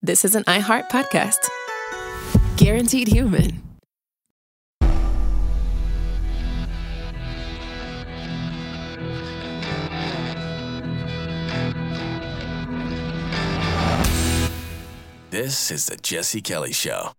this is an iHeart podcast. Guaranteed Human. This is the Jesse Kelly Show.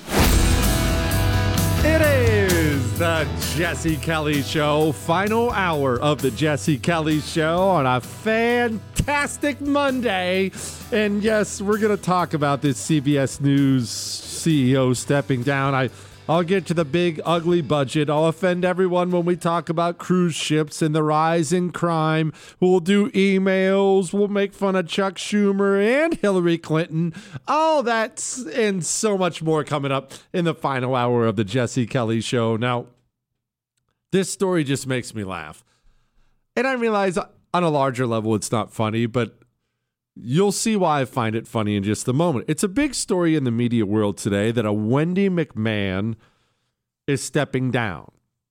It is the Jesse Kelly Show, final hour of the Jesse Kelly Show on a fantastic Monday. And yes, we're going to talk about this CBS News CEO stepping down. I'll get to the big, ugly budget. I'll offend everyone when we talk about cruise ships and the rise in crime. We'll do emails. We'll make fun of Chuck Schumer and Hillary Clinton. All that and so much more coming up in the final hour of the Jesse Kelly Show. Now, this story just makes me laugh. And I realize on a larger level it's not funny, but you'll see why I find it funny in just a moment. It's a big story in the media world today that a Wendy McMahon is stepping down.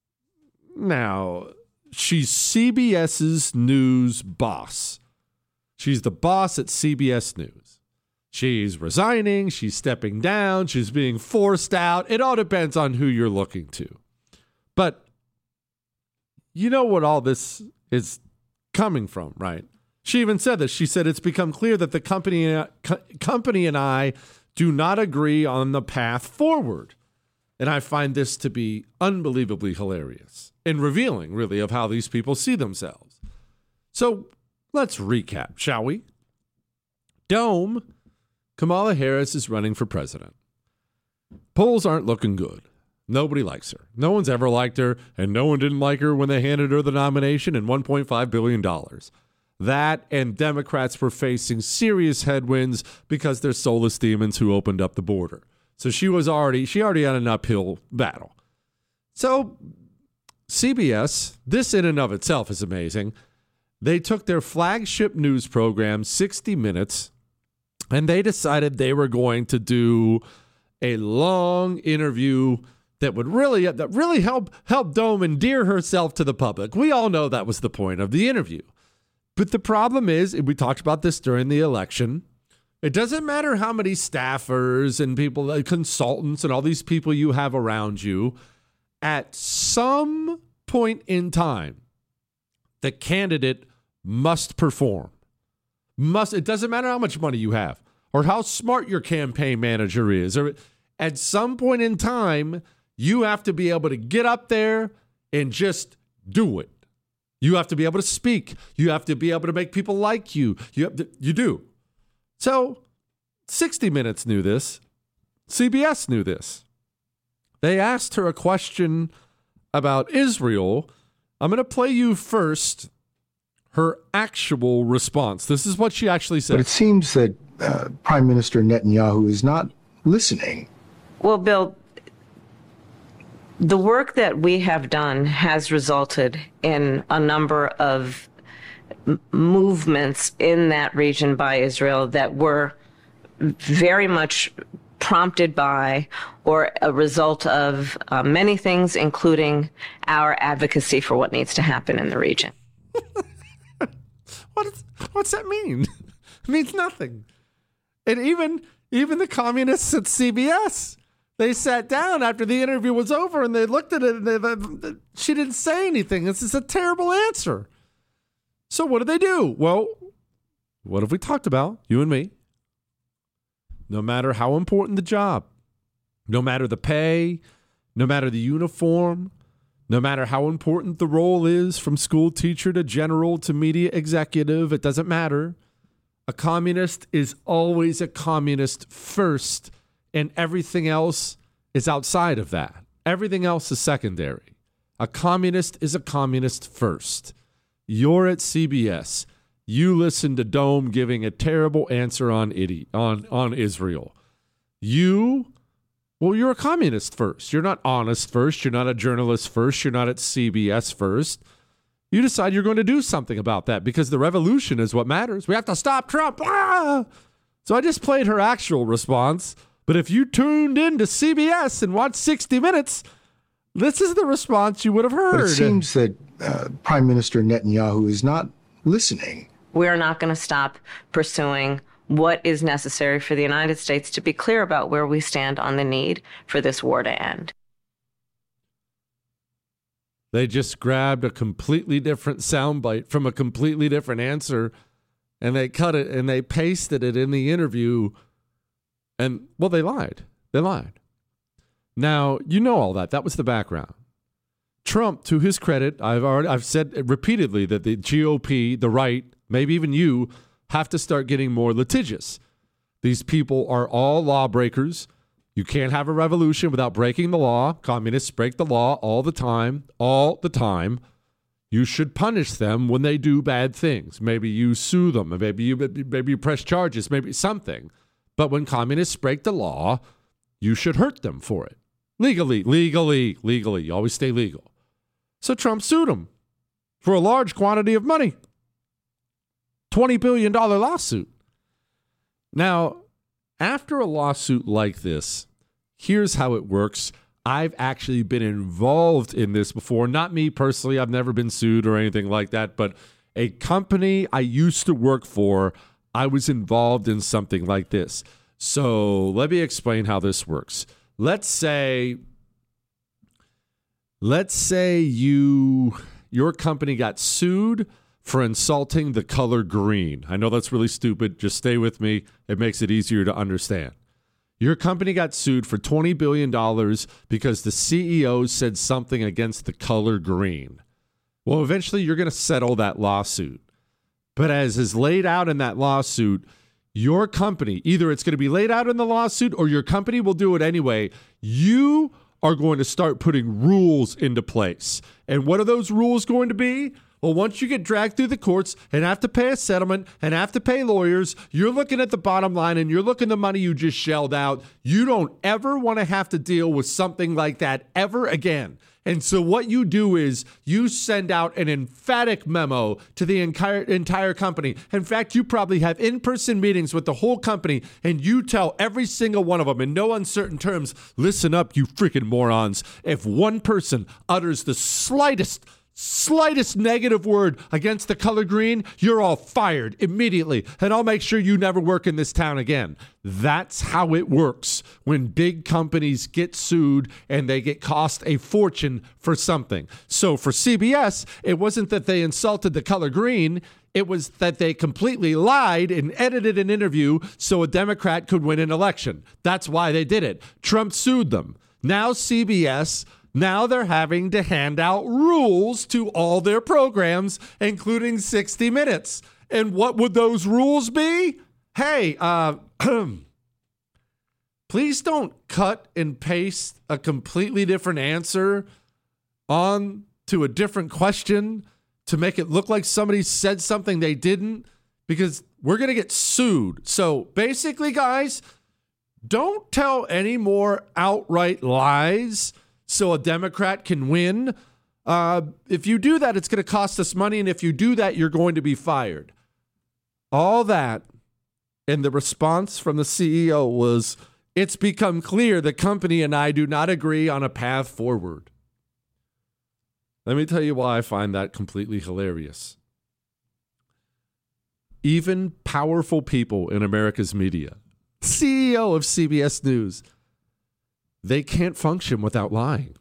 Now, she's CBS's news boss. She's the boss at CBS News. She's resigning. She's stepping down. She's being forced out. It all depends on who you're looking to. But you know what all this is coming from, right? She even said this. She said, it's become clear that the company and I do not agree on the path forward. And I find this to be unbelievably hilarious and revealing, really, of how these people see themselves. So let's recap, shall we? Dome, Kamala Harris is running for president. Polls aren't looking good. Nobody likes her. No one's ever liked her, and no one didn't like her when they handed her the nomination and $1.5 billion. That and Democrats were facing serious headwinds because they're soulless demons who opened up the border. So she already had an uphill battle. So CBS, this in and of itself is amazing. They took their flagship news program, 60 Minutes, and they decided they were going to do a long interview that would really help Dome endear herself to the public. We all know that was the point of the interview. But the problem is, and we talked about this during the election, it doesn't matter how many staffers and people, consultants and all these people you have around you. At some point in time, the candidate must perform. It doesn't matter how much money you have or how smart your campaign manager is. Or at some point in time, you have to be able to get up there and just do it. You have to be able to speak. You have to be able to make people like you. You do. So 60 Minutes knew this. CBS knew this. They asked her a question about Israel. I'm going to play you first her actual response. This is what she actually said. But it seems that Prime Minister Netanyahu is not listening. Well, Bill, the work that we have done has resulted in a number of movements in that region by Israel that were very much prompted by or a result of many things, including our advocacy for what needs to happen in the region. What's that mean? It means nothing. And even the communists at CBS, they sat down after the interview was over and they looked at it and she didn't say anything. This is a terrible answer. So what did they do? Well, what have we talked about, you and me? No matter how important the job, no matter the pay, no matter the uniform, no matter how important the role is, from school teacher to general to media executive, it doesn't matter. A communist is always a communist first, and everything else is outside of that. Everything else is secondary. A communist is a communist first. You're at CBS. You listen to Dome giving a terrible answer on Israel. You're a communist first. You're not honest first. You're not a journalist first. You're not at CBS first. You decide you're going to do something about that because the revolution is what matters. We have to stop Trump. Ah! So I just played her actual response. But if you tuned in to CBS and watched 60 Minutes, this is the response you would have heard. But it seems that Prime Minister Netanyahu is not listening. We're not going to stop pursuing what is necessary for the United States to be clear about where we stand on the need for this war to end. They just grabbed a completely different soundbite from a completely different answer, and they cut it and they pasted it in the interview. And, well, they lied. They lied. Now, you know all that. That was the background. Trump, to his credit, I've said repeatedly that the GOP, the right, maybe even you, have to start getting more litigious. These people are all lawbreakers. You can't have a revolution without breaking the law. Communists break the law all the time, all the time. You should punish them when they do bad things. Maybe you sue them, maybe you press charges, maybe something. But when communists break the law, you should hurt them for it. Legally. You always stay legal. So Trump sued him for a large quantity of money. $20 billion lawsuit. Now, after a lawsuit like this, here's how it works. I've actually been involved in this before. Not me personally. I've never been sued or anything like that. But a company I used to work for, I was involved in something like this. So let me explain how this works. Let's say your company got sued for insulting the color green. I know that's really stupid. Just stay with me. It makes it easier to understand. Your company got sued for $20 billion because the CEO said something against the color green. Well, eventually you're going to settle that lawsuit. But as is laid out in that lawsuit, your company, either it's going to be laid out in the lawsuit or your company will do it anyway. You are going to start putting rules into place. And what are those rules going to be? Well, once you get dragged through the courts and have to pay a settlement and have to pay lawyers, you're looking at the bottom line and you're looking at the money you just shelled out. You don't ever want to have to deal with something like that ever again. And so what you do is you send out an emphatic memo to the entire company. In fact, you probably have in-person meetings with the whole company, and you tell every single one of them in no uncertain terms, listen up, you freaking morons. If one person utters the slightest negative word against the color green, you're all fired immediately, and I'll make sure you never work in this town again. That's how it works when big companies get sued and they get cost a fortune for something. So for CBS, it wasn't that they insulted the color green. It was that they completely lied and edited an interview so a Democrat could win an election. That's why they did it. Trump sued them. Now CBS... Now they're having to hand out rules to all their programs, including 60 Minutes. And what would those rules be? Hey, please don't cut and paste a completely different answer on to a different question to make it look like somebody said something they didn't, because we're going to get sued. So basically, guys, don't tell any more outright lies so a Democrat can win. If you do that, it's going to cost us money. And if you do that, you're going to be fired. All that. And the response from the CEO was, it's become clear the company and I do not agree on a path forward. Let me tell you why I find that completely hilarious. Even powerful people in America's media, CEO of CBS News, they can't function without lying.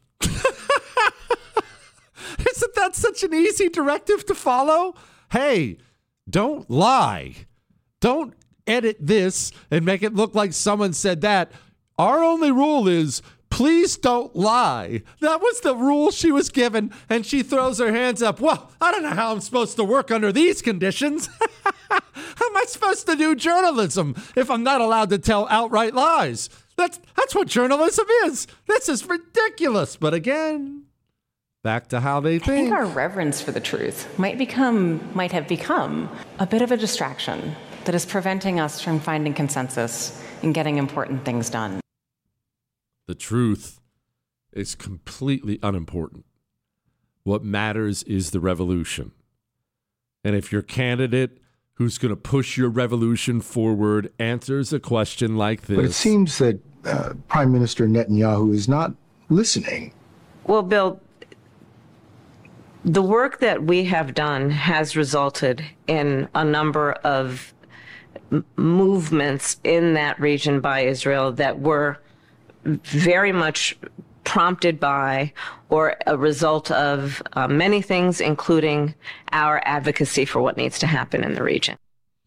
Isn't that such an easy directive to follow? Hey, don't lie. Don't edit this and make it look like someone said that. Our only rule is, please don't lie. That was the rule she was given, and she throws her hands up. Well, I don't know how I'm supposed to work under these conditions. How am I supposed to do journalism if I'm not allowed to tell outright lies? That's what journalism is. This is ridiculous. But again, back to how they think. I think our reverence for the truth might have become a bit of a distraction that is preventing us from finding consensus and getting important things done. The truth is completely unimportant. What matters is the revolution. And if your candidate who's going to push your revolution forward answers a question like this. But it seems that Prime Minister Netanyahu is not listening. Well, Bill, the work that we have done has resulted in a number of movements in that region by Israel that were very much prompted by or a result of many things, including our advocacy for what needs to happen in the region.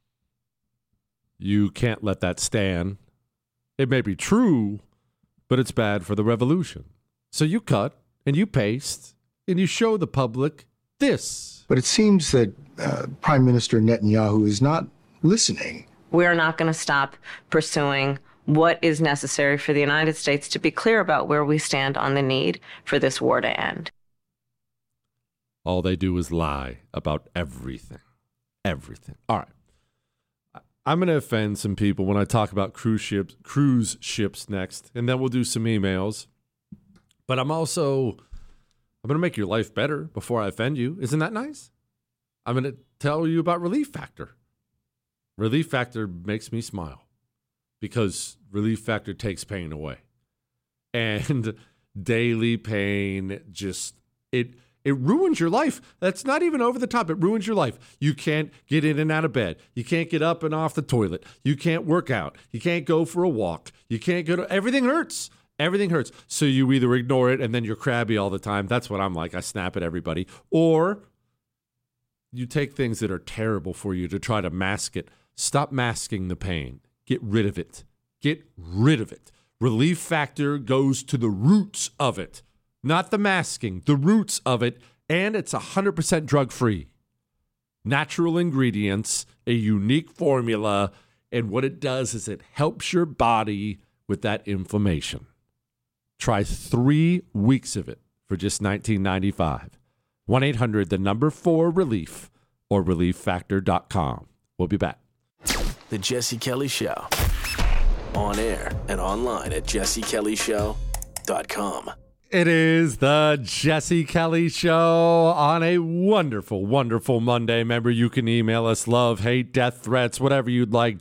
You can't let that stand. It may be true, but it's bad for the revolution. So you cut and you paste and you show the public this. But it seems that Prime Minister Netanyahu is not listening. We are not going to stop pursuing what is necessary for the United States to be clear about where we stand on the need for this war to end. All they do is lie about everything. Everything. All right. I'm going to offend some people when I talk about cruise ships next, and then we'll do some emails. But I'm going to make your life better before I offend you. Isn't that nice? I'm going to tell you about Relief Factor. Relief Factor makes me smile because Relief Factor takes pain away. And daily pain it ruins your life. That's not even over the top. It ruins your life. You can't get in and out of bed. You can't get up and off the toilet. You can't work out. You can't go for a walk. You can't go to, everything hurts. Everything hurts. So you either ignore it and then you're crabby all the time. That's what I'm like. I snap at everybody. Or you take things that are terrible for you to try to mask it. Stop masking the pain. Get rid of it. Get rid of it. Relief Factor goes to the roots of it. Not the masking, the roots of it, and it's 100% drug-free. Natural ingredients, a unique formula, and what it does is it helps your body with that inflammation. Try 3 weeks of it for just $19.95. 1-800-4-RELIEF or relieffactor.com. We'll be back. The Jesse Kelly Show. On air and online at jessekellyshow.com. It is the Jesse Kelly Show on a wonderful, wonderful Monday. Remember, you can email us love, hate, death threats, whatever you'd like,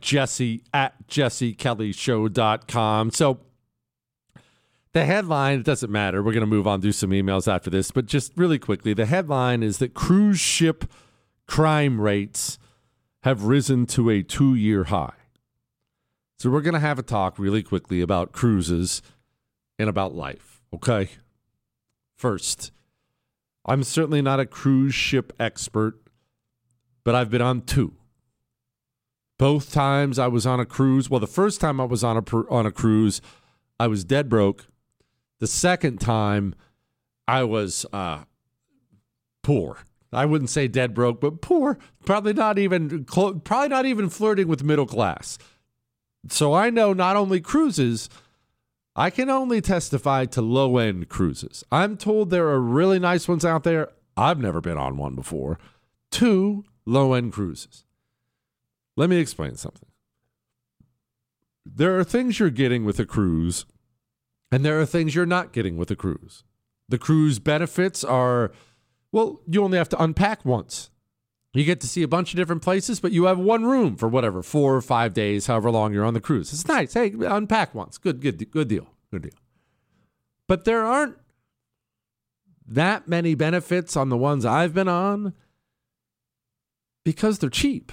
jesse@jessekellyshow.com. So the headline, it doesn't matter. We're going to move on, do some emails after this. But just really quickly, the headline is that cruise ship crime rates have risen to a 2-year high. So we're going to have a talk really quickly about cruises and about life. Okay. First, I'm certainly not a cruise ship expert, but I've been on 2. Both times I was on a cruise. Well, the first time I was on a cruise, I was dead broke. The second time, I was poor. I wouldn't say dead broke, but poor. Probably not even flirting with middle class. So I know not only cruises, I can only testify to low-end cruises. I'm told there are really nice ones out there. I've never been on one before. 2 low-end cruises. Let me explain something. There are things you're getting with a cruise, and there are things you're not getting with a cruise. The cruise benefits are, well, you only have to unpack once. You get to see a bunch of different places, but you have one room for whatever, 4 or 5 days, however long you're on the cruise. It's nice. Hey, unpack once. Good deal. But there aren't that many benefits on the ones I've been on because they're cheap.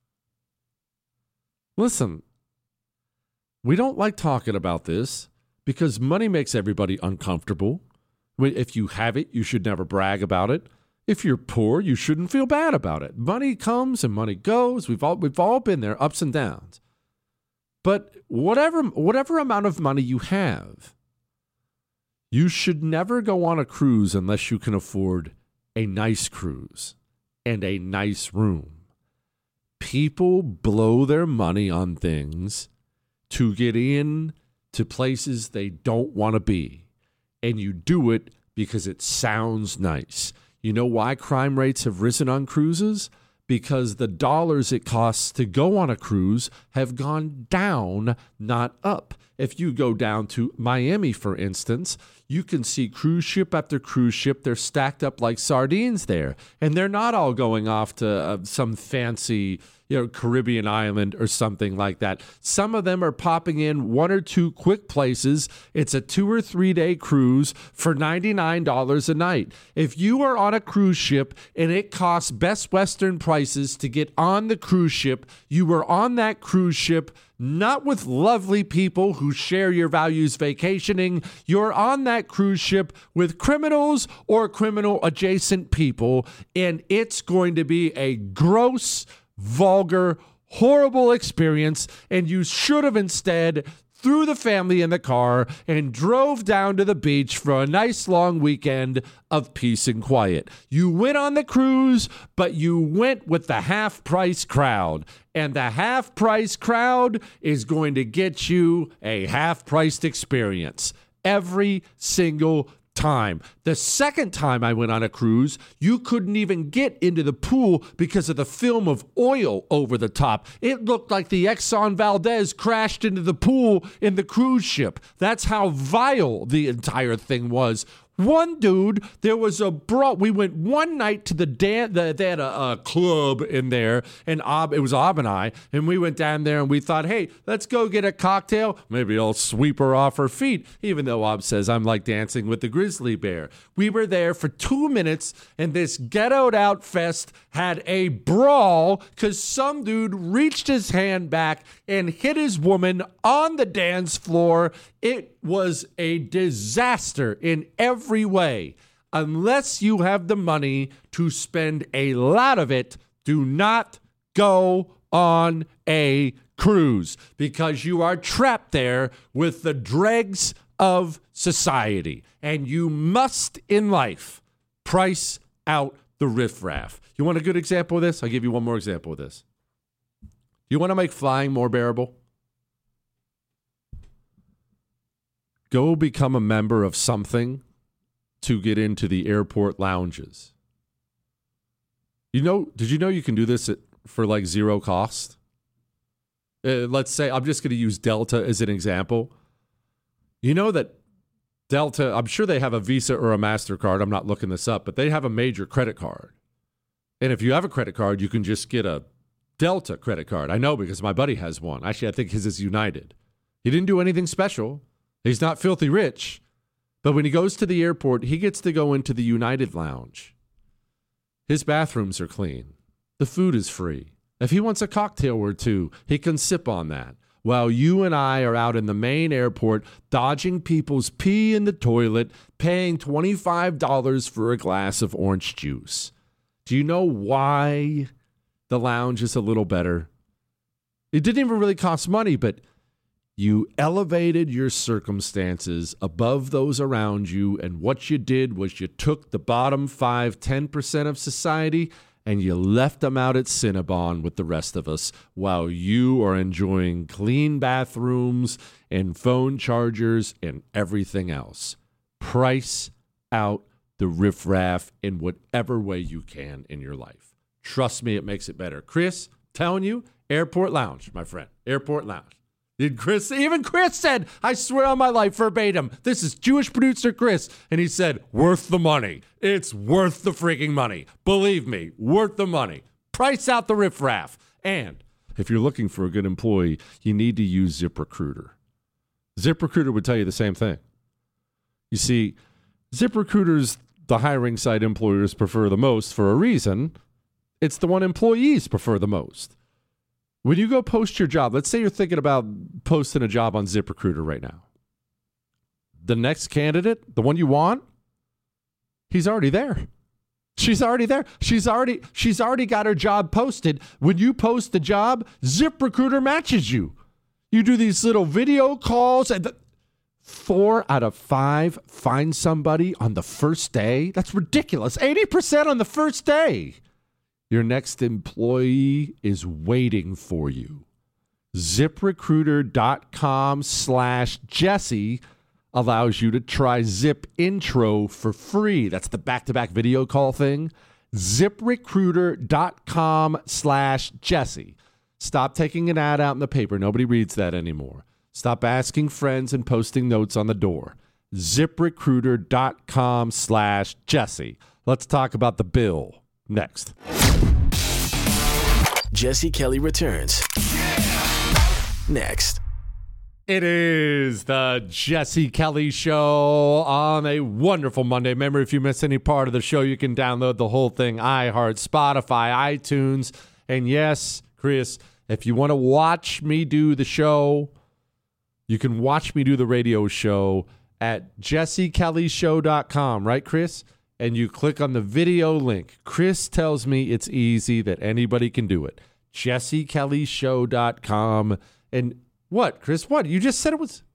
Listen, we don't like talking about this because money makes everybody uncomfortable. If you have it, you should never brag about it. If you're poor, you shouldn't feel bad about it. Money comes and money goes. We've all been there, ups and downs. But whatever amount of money you have, you should never go on a cruise unless you can afford a nice cruise and a nice room. People blow their money on things to get in to places they don't want to be. And you do it because it sounds nice. You know why crime rates have risen on cruises? Because the dollars it costs to go on a cruise have gone down, not up. If you go down to Miami, for instance, you can see cruise ship after cruise ship. They're stacked up like sardines there. And they're not all going off to some fancy, Caribbean island or something like that. Some of them are popping in 1 or 2 quick places. It's a 2 or 3 day cruise for $99 a night. If you are on a cruise ship and it costs Best Western prices to get on the cruise ship, you were on that cruise ship not with lovely people who share your values vacationing. You're on that cruise ship with criminals or criminal adjacent people, and it's going to be a gross, vulgar, horrible experience, and you should have instead threw the family in the car and drove down to the beach for a nice long weekend of peace and quiet. You went on the cruise, but you went with the half-price crowd. And the half-price crowd is going to get you a half-priced experience every single time. The second time I went on a cruise, you couldn't even get into the pool because of the film of oil over the top. It looked like the Exxon Valdez crashed into the pool in the cruise ship. That's how vile the entire thing was. One dude, there was a brawl. We went one night to the they had a club in there, and it was Ob and I, and we went down there and we thought, hey, let's go get a cocktail. Maybe I'll sweep her off her feet, even though Ob says I'm like dancing with the grizzly bear. We were there for 2 minutes, and this ghettoed out fest had a brawl because some dude reached his hand back and hit his woman on the dance floor. It was a disaster in every way. Unless you have the money to spend a lot of it, do not go on a cruise because you are trapped there with the dregs of society. And you must, in life, price out the riffraff. You want a good example of this? I'll give you one more example of this. You want to make flying more bearable? Go become a member of something to get into the airport lounges. Did you know you can do this for like zero cost? Let's say, I'm just going to use Delta as an example. You know that Delta, I'm sure they have a Visa or a MasterCard. I'm not looking this up, but they have a major credit card. And if you have a credit card, you can just get a Delta credit card. I know because my buddy has one. Actually, I think his is United. He didn't do anything special. He's not filthy rich, but when he goes to the airport, he gets to go into the United Lounge. His bathrooms are clean. The food is free. If he wants a cocktail or two, he can sip on that. While you and I are out in the main airport, dodging people's pee in the toilet, paying $25 for a glass of orange juice. Do you know why the lounge is a little better? It didn't even really cost money, but you elevated your circumstances above those around you, and what you did was you took the bottom 5-10% of society and you left them out at Cinnabon with the rest of us while you are enjoying clean bathrooms and phone chargers and everything else. Price out the riffraff in whatever way you can in your life. Trust me, it makes it better. Chris, telling you, airport lounge, my friend, airport lounge. Even Chris said, I swear on my life, verbatim, this is Jewish producer Chris. And he said, worth the money. It's worth the freaking money. Believe me, worth the money. Price out the riffraff. And if you're looking for a good employee, you need to use ZipRecruiter. ZipRecruiter would tell you the same thing. You see, ZipRecruiter's the hiring site employers prefer the most for a reason. It's the one employees prefer the most. When you go post your job, let's say you're thinking about posting a job on ZipRecruiter right now. The next candidate, the one you want, he's already there. She's already there. She's already got her job posted. When you post the job, ZipRecruiter matches you. You do these little video calls, and 4 out of 5 find somebody on the first day. That's ridiculous. 80% on the first day. Your next employee is waiting for you. ZipRecruiter.com/Jesse allows you to try Zip Intro for free. That's the back-to-back video call thing. ZipRecruiter.com/Jesse. Stop taking an ad out in the paper. Nobody reads that anymore. Stop asking friends and posting notes on the door. ZipRecruiter.com/Jesse. Let's talk about the bill next. Jesse Kelly returns next. It is the Jesse Kelly Show on a wonderful Monday. Remember, if you miss any part of the show, you can download the whole thing, iHeart, Spotify, iTunes. And yes, Chris, if you want to watch me do the show, you can watch me do the radio show at jessekellyshow.com, right, Chris? And you click on the video link. Chris tells me it's easy, that anybody can do it. jessekellyshow.com. And what, Chris? What? You just said it was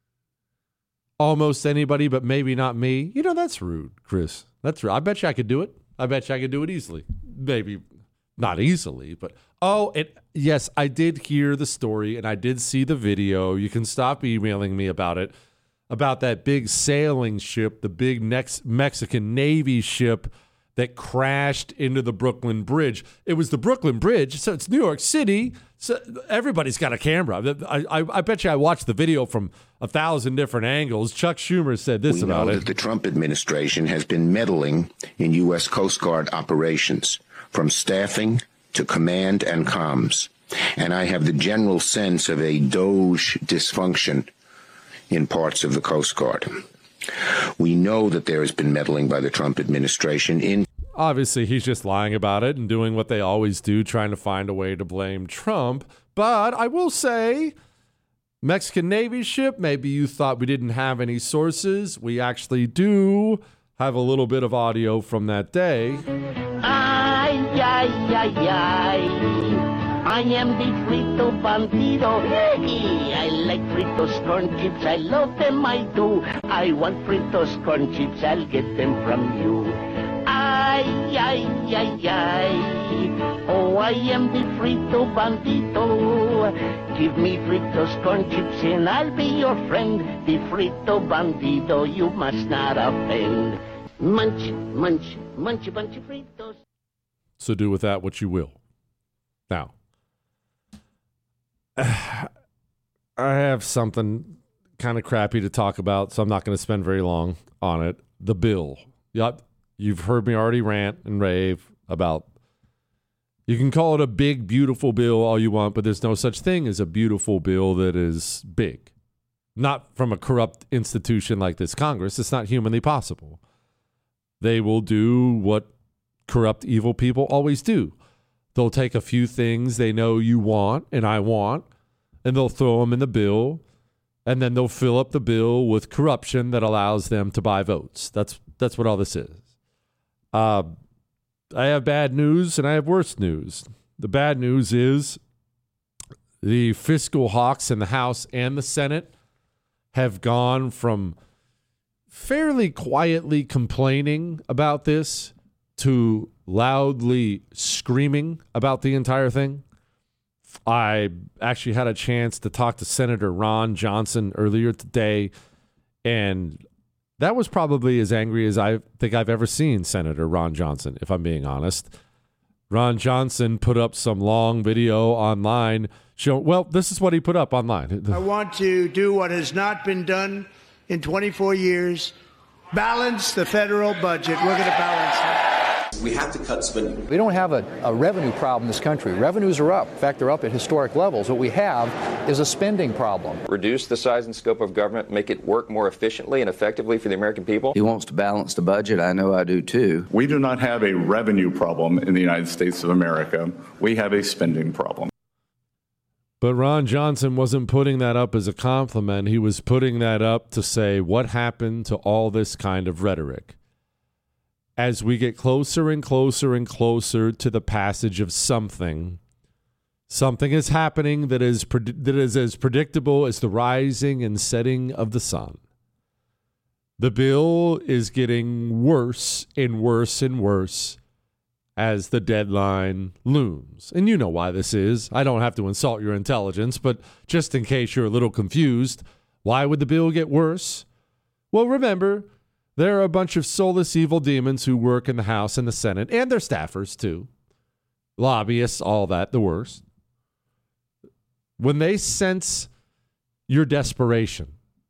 almost anybody, but maybe not me. You know, that's rude, Chris. That's rude. I bet you I could do it. I bet you I could do it easily. Maybe not easily, but yes, I did hear the story and I did see the video. You can stop emailing me about it, about that big sailing ship, the big Mexican Navy ship that crashed into the Brooklyn Bridge. It was the Brooklyn Bridge, so it's New York City. So everybody's got a camera. I bet you I watched the video from 1,000 different angles. Chuck Schumer said this about it. We know that the Trump administration has been meddling in U.S. Coast Guard operations, from staffing to command and comms. And I have the general sense of a Doge dysfunction in parts of the Coast Guard. We know that there has been meddling by the Trump administration in... Obviously, he's just lying about it and doing what they always do, trying to find a way to blame Trump. But I will say, Mexican Navy ship, maybe you thought we didn't have any sources. We actually do have a little bit of audio from that day. Ay, ay, ay, ay. I am the frito bandido. I like Fritos corn chips. I love them, I do. I want Fritos corn chips. I'll get them from you. Ay, ay, ay, ay. Oh, I am the frito bandito. Give me Fritos corn chips and I'll be your friend. The frito bandido, you must not offend. Munch, munch, munch a bunch of Fritos. So do with that what you will. Now, I have something kind of crappy to talk about, so I'm not going to spend very long on it. The bill. Yep. You've heard me already rant and rave about, you can call it a big, beautiful bill all you want, but there's no such thing as a beautiful bill that is big. Not from a corrupt institution like this Congress. It's not humanly possible. They will do what corrupt, evil people always do. They'll take a few things they know you want and I want, and they'll throw them in the bill, and then they'll fill up the bill with corruption that allows them to buy votes. That's what all this is. I have bad news and I have worse news. The bad news is the fiscal hawks in the House and the Senate have gone from fairly quietly complaining about this to loudly screaming about the entire thing. I actually had a chance to talk to Senator Ron Johnson earlier today, and that was probably as angry as I think I've ever seen Senator Ron Johnson, if I'm being honest. Ron Johnson put up some long video online showing, well, this is what he put up online. I want to do what has not been done in 24 years, balance the federal budget. We're going to balance it. We have to cut spending. We don't have a revenue problem in this country. Revenues are up. In fact, they're up at historic levels. What we have is a spending problem. Reduce the size and scope of government, make it work more efficiently and effectively for the American people. He wants to balance the budget. I know I do too. We do not have a revenue problem in the United States of America. We have a spending problem. But Ron Johnson wasn't putting that up as a compliment. He was putting that up to say, what happened to all this kind of rhetoric? As we get closer and closer and closer to the passage of something is happening that is as predictable as the rising and setting of the sun. The bill is getting worse and worse and worse as the deadline looms. And you know why this is. I don't have to insult your intelligence, but just in case you're a little confused, why would the bill get worse? Well, remember, there are a bunch of soulless evil demons who work in the House and the Senate, and their staffers too. Lobbyists, all that, the worst. When they sense your desperation,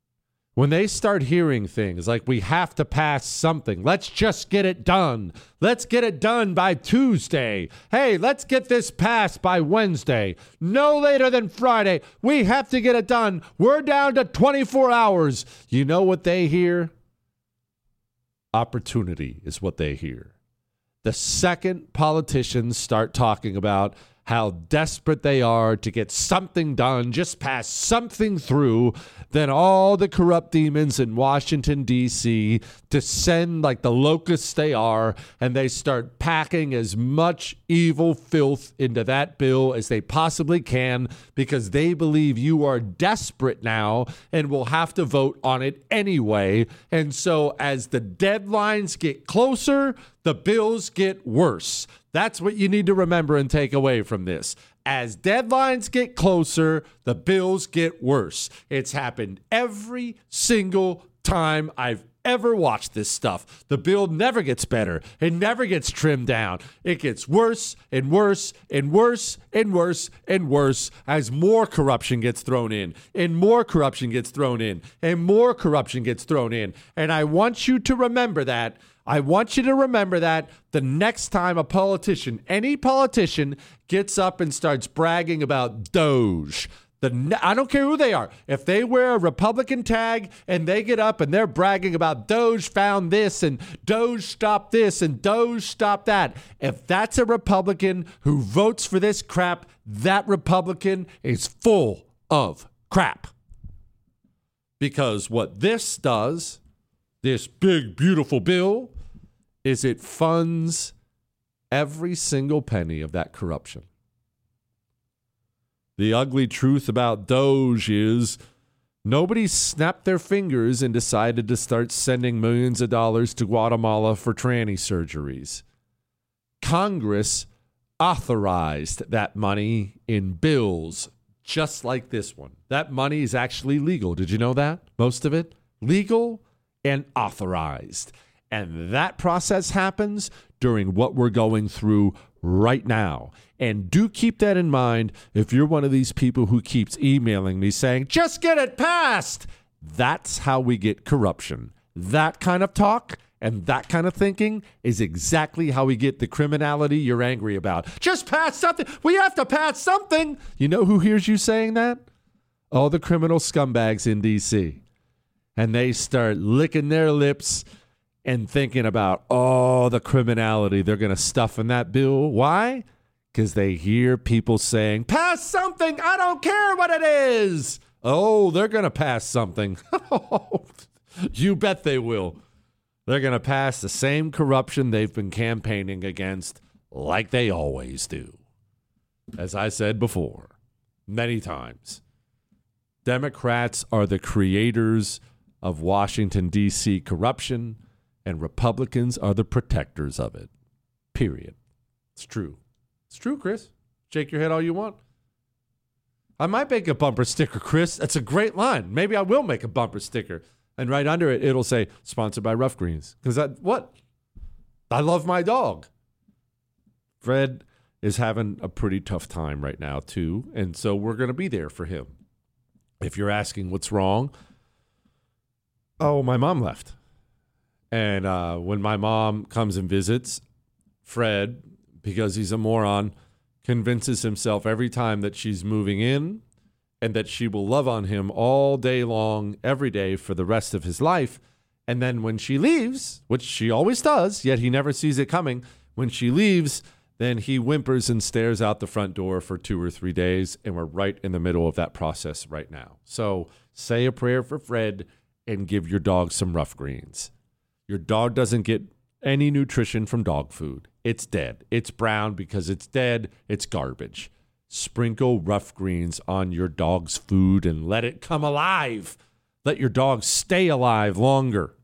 when they start hearing things like we have to pass something, let's just get it done. Let's get it done by Tuesday. Hey, let's get this passed by Wednesday. No later than Friday. We have to get it done. We're down to 24 hours. You know what they hear? Opportunity is what they hear. The second politicians start talking about how desperate they are to get something done, just pass something through, then all the corrupt demons in Washington, D.C. descend like the locusts they are, and they start packing as much evil filth into that bill as they possibly can because they believe you are desperate now and will have to vote on it anyway. And so as the deadlines get closer, the bills get worse. That's what you need to remember and take away from this. As deadlines get closer, the bills get worse. It's happened every single time I've ever watched this stuff. The bill never gets better. It never gets trimmed down. It gets worse and worse and worse and worse and worse as more corruption gets thrown in, and more corruption gets thrown in, and more corruption gets thrown in. And I want you to remember that. I want you to remember that the next time a politician, any politician, gets up and starts bragging about Doge. I don't care who they are. If they wear a Republican tag and they get up and they're bragging about Doge found this and Doge stopped this and Doge stopped that. If that's a Republican who votes for this crap, that Republican is full of crap. Because what this does, this big, beautiful bill, is it funds every single penny of that corruption. The ugly truth about Doge is nobody snapped their fingers and decided to start sending millions of dollars to Guatemala for tranny surgeries. Congress authorized that money in bills just like this one. That money is actually legal. Did you know that? Most of it legal and authorized. And that process happens during what we're going through right now. And do keep that in mind if you're one of these people who keeps emailing me saying, just get it passed. That's how we get corruption. That kind of talk and that kind of thinking is exactly how we get the criminality you're angry about. Just pass something. We have to pass something. You know who hears you saying that? All the criminal scumbags in D.C. And they start licking their lips and thinking about, the criminality they're going to stuff in that bill. Why? Because they hear people saying, pass something. I don't care what it is. Oh, they're going to pass something. You bet they will. They're going to pass the same corruption they've been campaigning against like they always do. As I said before, many times, Democrats are the creators of Washington, D.C. corruption, and Republicans are the protectors of it. Period. It's true. It's true, Chris. Shake your head all you want. I might make a bumper sticker, Chris. That's a great line. Maybe I will make a bumper sticker. And right under it, it'll say, sponsored by Rough Greens. Because I love my dog. Fred is having a pretty tough time right now, too. And so we're going to be there for him. If you're asking what's wrong, my mom left. And when my mom comes and visits, Fred, because he's a moron, convinces himself every time that she's moving in and that she will love on him all day long, every day for the rest of his life. And then when she leaves, which she always does, yet he never sees it coming, when she leaves, then he whimpers and stares out the front door for 2 or 3 days, and we're right in the middle of that process right now. So say a prayer for Fred and give your dog some Rough Greens. Your dog doesn't get any nutrition from dog food. It's dead. It's brown because it's dead. It's garbage. Sprinkle Rough Greens on your dog's food and let it come alive. Let your dog stay alive longer.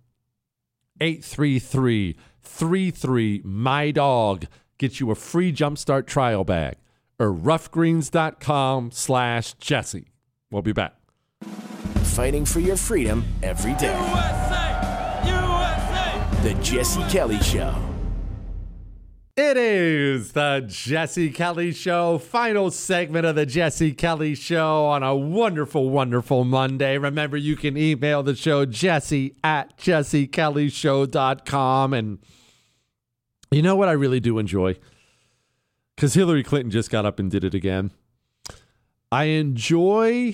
833-33-MY-DOG. Get you a free Jumpstart trial bag or roughgreens.com/Jesse. We'll be back. Fighting for your freedom every day. USA! The Jesse Kelly Show. It is the Jesse Kelly Show, final segment of the Jesse Kelly Show on a wonderful, wonderful Monday. Remember, you can email the show, jesse@jessekellyshow.com. And you know what I really do enjoy? Because Hillary Clinton just got up and did it again. I enjoy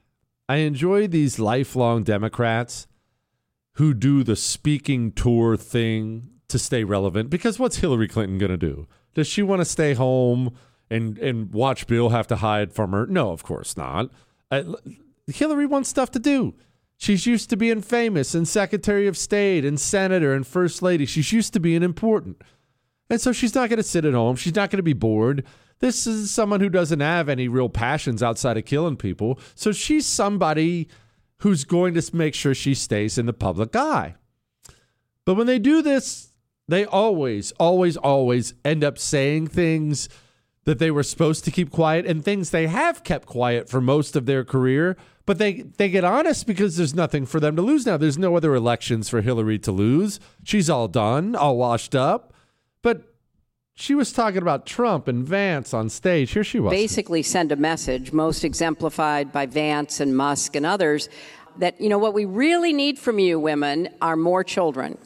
these lifelong Democrats who do the speaking tour thing to stay relevant, because what's Hillary Clinton going to do? Does she want to stay home and watch Bill have to hide from her? No, of course not. Hillary wants stuff to do. She's used to being famous and Secretary of State and Senator and First Lady. She's used to being important. And so she's not going to sit at home. She's not going to be bored. This is someone who doesn't have any real passions outside of killing people. So she's somebody who's going to make sure she stays in the public eye. But when they do this, they always, always, always end up saying things that they were supposed to keep quiet and things they have kept quiet for most of their career. But they get honest because there's nothing for them to lose now. There's no other elections for Hillary to lose. She's all done, all washed up. But she was talking about Trump and Vance on stage. Here she was. Basically send a message, most exemplified by Vance and Musk and others, that, you know, what we really need from you women are more children.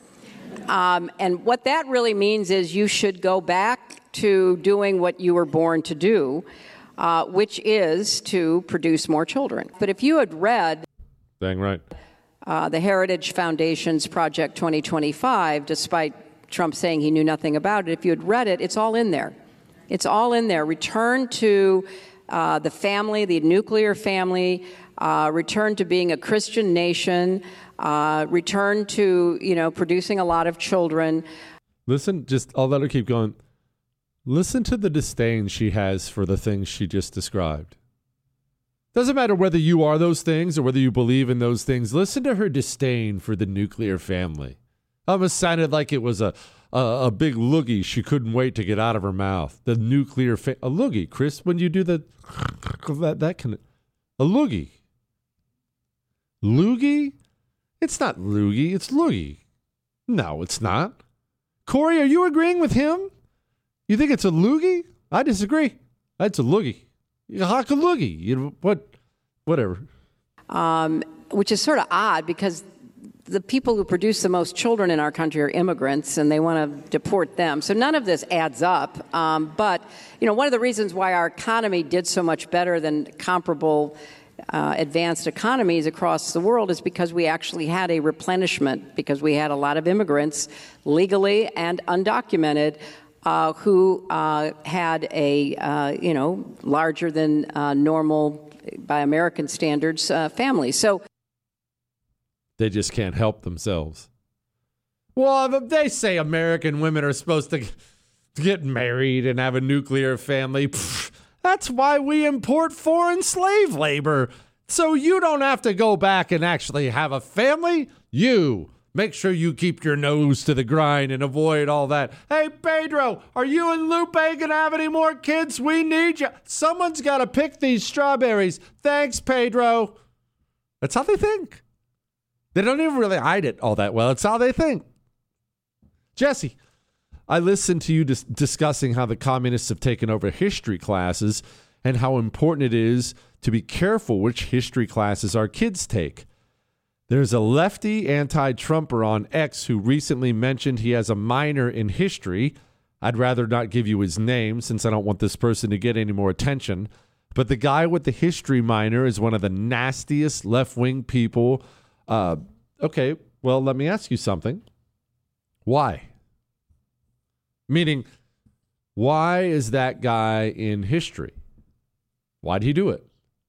And what that really means is you should go back to doing what you were born to do, which is to produce more children. But if you had read Dang right. The Heritage Foundation's Project 2025, despite Trump saying he knew nothing about it, if you had read it, it's all in there. It's all in there. Return to the family, the nuclear family, return to being a Christian nation, return to, producing a lot of children. Listen, I'll let her keep going. Listen to the disdain she has for the things she just described. Doesn't matter whether you are those things or whether you believe in those things. Listen to her disdain for the nuclear family. Almost sounded like it was a big loogie she couldn't wait to get out of her mouth. The nuclear a loogie, Chris, when you do that kind of a loogie. Loogie? It's not loogie, it's loogie. No, it's not. Corey, are you agreeing with him? You think it's a loogie? I disagree. That's a loogie. Haka loogie. Whatever. Which is sort of odd because the people who produce the most children in our country are immigrants, and they want to deport them. So none of this adds up. But, one of the reasons why our economy did so much better than comparable advanced economies across the world is because we actually had a replenishment, because we had a lot of immigrants, legally and undocumented, who had a, larger than normal, by American standards, family. So they just can't help themselves. Well, they say American women are supposed to get married and have a nuclear family. Pfft, that's why we import foreign slave labor. So you don't have to go back and actually have a family. You make sure you keep your nose to the grind and avoid all that. Hey, Pedro, are you and Lupe going to have any more kids? We need you. Someone's got to pick these strawberries. Thanks, Pedro. That's how they think. They don't even really hide it all that well. It's how they think. Jesse, I listened to you discussing how the communists have taken over history classes and how important it is to be careful which history classes our kids take. There's a lefty anti-Trumper on X who recently mentioned he has a minor in history. I'd rather not give you his name since I don't want this person to get any more attention. But the guy with the history minor is one of the nastiest left-wing people. Okay, well, let me ask you something. Why? Meaning, why is that guy in history? Why'd he do it?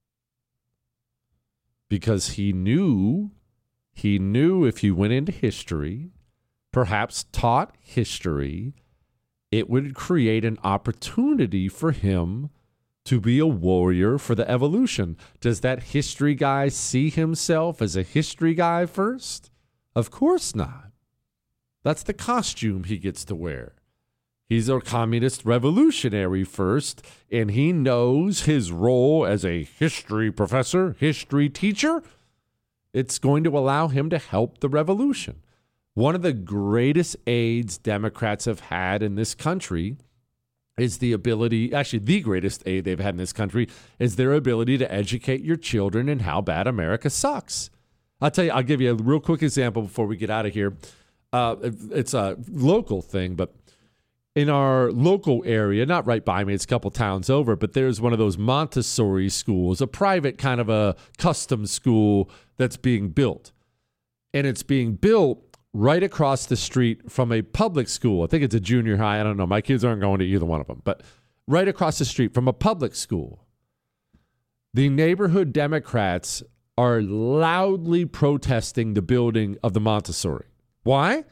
Because he knew if he went into history, perhaps taught history, it would create an opportunity for him to be a warrior for the evolution. Does that history guy see himself as a history guy first? Of course not. That's the costume he gets to wear. He's a communist revolutionary first, and he knows his role as a history professor, history teacher. It's going to allow him to help the revolution. One of the greatest aids Democrats have had in this country is the ability, actually the greatest aid they've had in this country is their ability to educate your children in how bad America sucks. I'll give you a real quick example before we get out of here. It's a local thing, but in our local area, not right by me, it's a couple towns over, but there's one of those Montessori schools, a private kind of a custom school that's being built. And it's being built right across the street from a public school. I think it's a junior high. I don't know. My kids aren't going to either one of them. But right across the street from a public school. The neighborhood Democrats are loudly protesting the building of the Montessori. Why?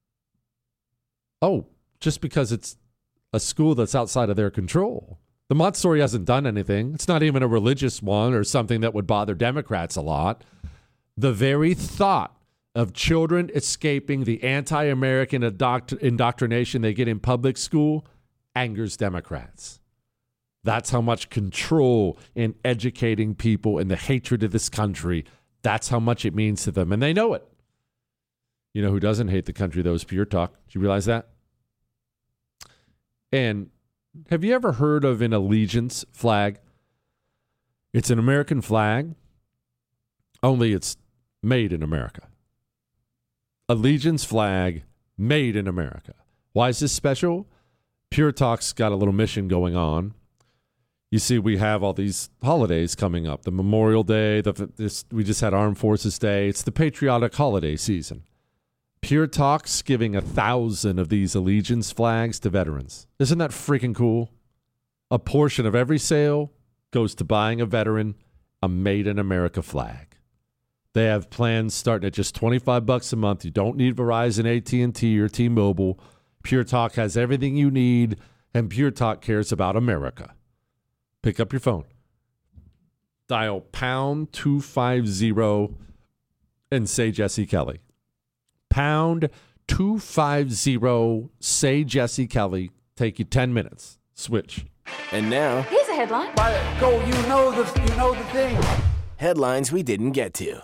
Oh, just because it's a school that's outside of their control. The Montessori hasn't done anything. It's not even a religious one or something that would bother Democrats a lot. The very thought of children escaping the anti-American indoctrination they get in public school angers Democrats. That's how much control in educating people and the hatred of this country, that's how much it means to them. And they know it. You know who doesn't hate the country, though, is Pure Talk. Did you realize that? And have you ever heard of an allegiance flag? It's an American flag, only it's made in America. Allegiance flag made in America. Why is this special? Pure Talk's got a little mission going on. You see, we have all these holidays coming up. The Memorial Day, we just had Armed Forces Day. It's the patriotic holiday season. Pure Talk's giving 1,000 of these allegiance flags to veterans. Isn't that freaking cool? A portion of every sale goes to buying a veteran a Made in America flag. They have plans starting at just $25 a month. You don't need Verizon, AT&T, or T-Mobile. Pure Talk has everything you need, and Pure Talk cares about America. Pick up your phone. Dial pound 250 and say Jesse Kelly. Pound 250, say Jesse Kelly. Take you 10 minutes. Switch. And now, here's a headline. Go, you know the thing. Headlines we didn't get to.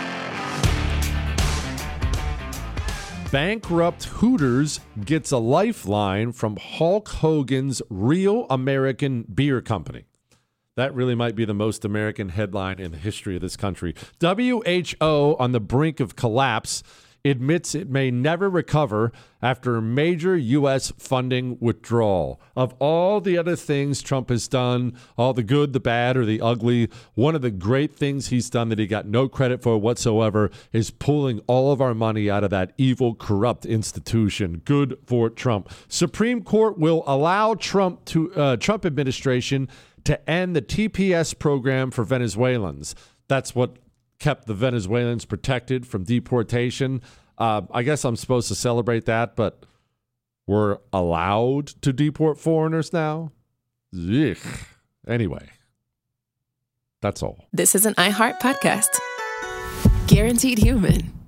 Bankrupt Hooters gets a lifeline from Hulk Hogan's Real American Beer Company. That really might be the most American headline in the history of this country. WHO on the brink of collapse admits it may never recover after a major U.S. funding withdrawal. Of all the other things Trump has done, all the good, the bad, or the ugly, one of the great things he's done that he got no credit for whatsoever is pulling all of our money out of that evil, corrupt institution. Good for Trump. Supreme Court will allow Trump administration to end the TPS program for Venezuelans. That's what kept the Venezuelans protected from deportation. I guess I'm supposed to celebrate that, but we're allowed to deport foreigners now? Ugh. Anyway, that's all. This is an iHeart podcast. Guaranteed Human.